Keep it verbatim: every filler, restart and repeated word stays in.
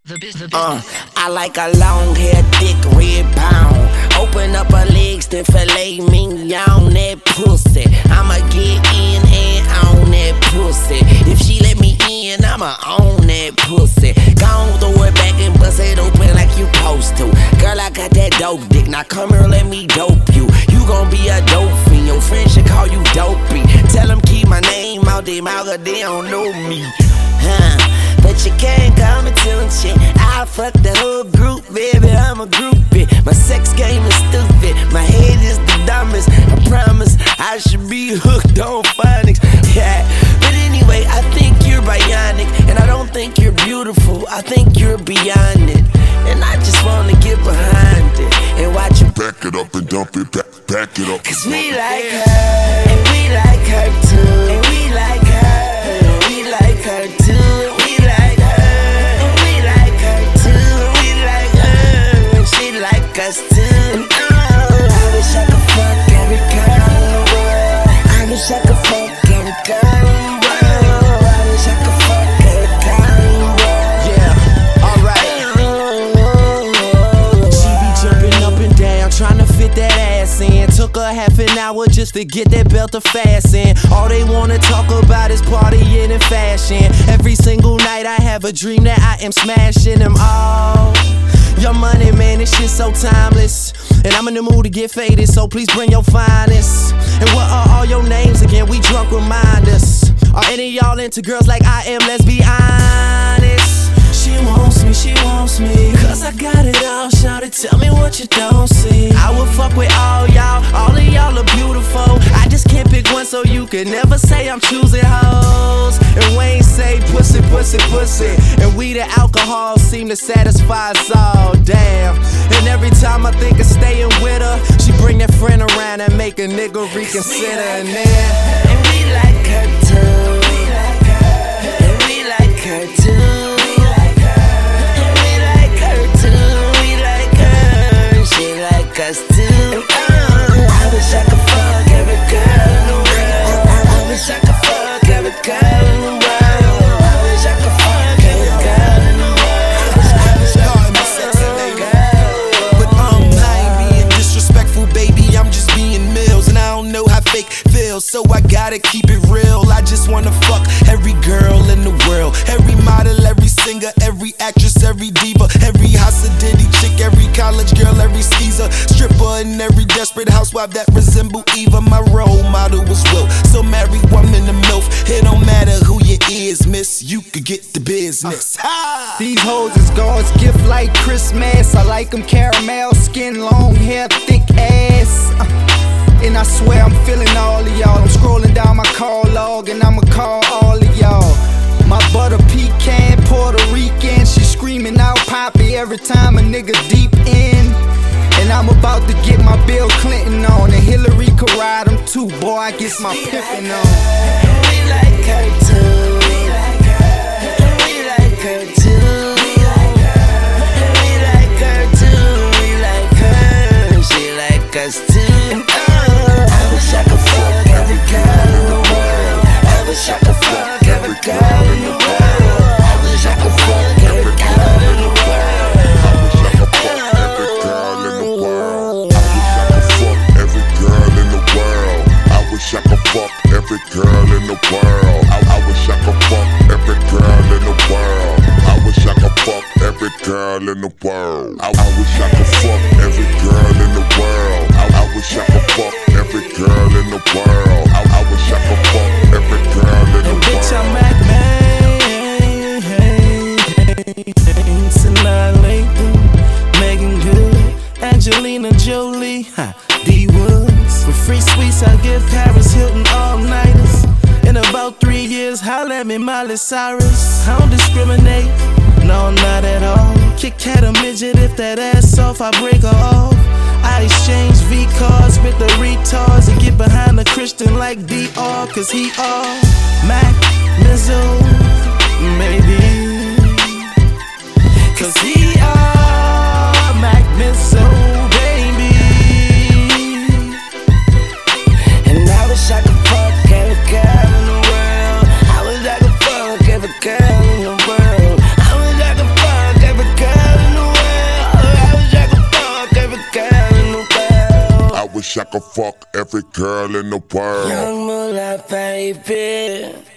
The business. Uh, I like a long hair, thick, red bone. Open up her legs, then filet mignon that pussy. I'ma get in and on that pussy. If she let me in, I'ma own that pussy. Gon' throw it back and bust it open like you supposed to. Girl, I got that dope dick, now come here, let me dope you. You gon' be a dope fiend, your friends should call you dopey. Tell them keep my name out their mouth, cause they don't know me. Huh? But you can't call me till shit. I fuck the whole group, baby, I'm a groupie. My sex game is stupid, my head is the dumbest. I promise I should be hooked on phonics. Yeah, but anyway, I think you're bionic. And I don't think you're beautiful, I think you're beyond it. And I just wanna get behind it and watch you back it up and dump it, back, back it up. Cause we like her, and we like her too. And we like her, and we like her too. Us too. And oh, I wish I could fuck every girl in the world. I wish I could fuck every girl in the world. I wish I could fuck every girl in the world. Yeah, alright. She be jumping up and down, trying to fit that ass in. Took her half an hour just to get that belt to fasten. All they wanna talk about is partying and fashion. Every single night I have a dream that I am smashing them all. Your money, man, this shit so timeless. And I'm in the mood to get faded, so please bring your finest. And what are all your names again? We drunk, remind us. Are any of y'all into girls like I am? Let's be honest. She wants me, she wants me, cause I got it all, shawty, tell me what you don't see. I would fuck with all y'all, all of y'all are beautiful. I just can't pick one, so you can never say I'm choosing hoes. And Wayne say pussy, pussy, pussy. And we the alcohol seem to satisfy us all, damn. And every time I think of staying with her, she bring that friend around and make a nigga reconsider. And then, and we like her too. We like her. And we like her too. Us too. And oh, I wish I could fuck every girl in the world. I wish I could fuck every girl in the world. I wish I could fuck every girl in the world. I wish I could fuck every girl. But um, I ain't being disrespectful, baby. I'm just being Mills, and I don't know how fake feels, so I gotta keep it real. I just wanna fuck every girl in the world, every model, every singer, every actress, every diva, every Hasidity chick, every college girl, every skeezer, stripper, and every desperate housewife that resemble Eva. My role model was Will, so marry woman to MILF. It don't matter who you is, miss, you could get the business. uh, These hoes is God's gift like Christmas. I like them caramel skin, long hair, thick ass. uh, And I swear I'm feeling all of y'all. I'm scrolling down my call log and I'ma call all of y'all. My butter pecan, Puerto Rican, she screaming out Poppy every time a nigga deep in. And I'm about to get my Bill Clinton on, and Hillary could ride him too, boy, I get my pimpin' on. We like her too. We like her. We like her too. We like her. We like her too. We like her. She like us too. And oh, I wish I could fuck every girl in the world. I wish I could fuck every girl in the world. I wish I could fuck every girl in the world. I wish I could fuck every girl in the world. I, I wish I could fuck every girl in the world. I wish I could fuck every girl in the world. I, I wish I could fuck every girl in the world. I, I wish I could fuck every girl in the world. I, I wish I could fuck every girl in the world. Bitch, I'm Mac Man, Sinai Lathan, Megan Good, Angelina Jolie, huh, D Woods. For free sweets, I give Paris Hilton all-nighters. In about three years, holla at me, Miley Cyrus. I don't discriminate, no, not at all. Kick cat a midget, if that ass off, I break her off. I exchange V-cards with the retards and get behind the Christian like D R, cause he all Mac, Mizzo, maybe. Cause he all Mac, Mizzo, baby. And I wish I could fuck every girl in the world. I wish I could fuck every girl in the world. I wish I could fuck every wish I could fuck every girl in the world. Young Moolah, baby.